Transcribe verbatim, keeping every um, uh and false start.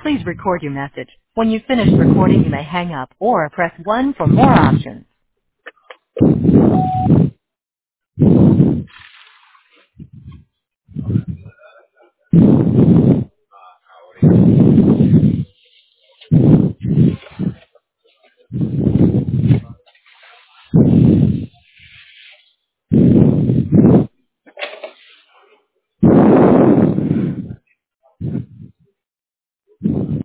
Please record your message. When you've finished recording, you may hang up or press one for more options.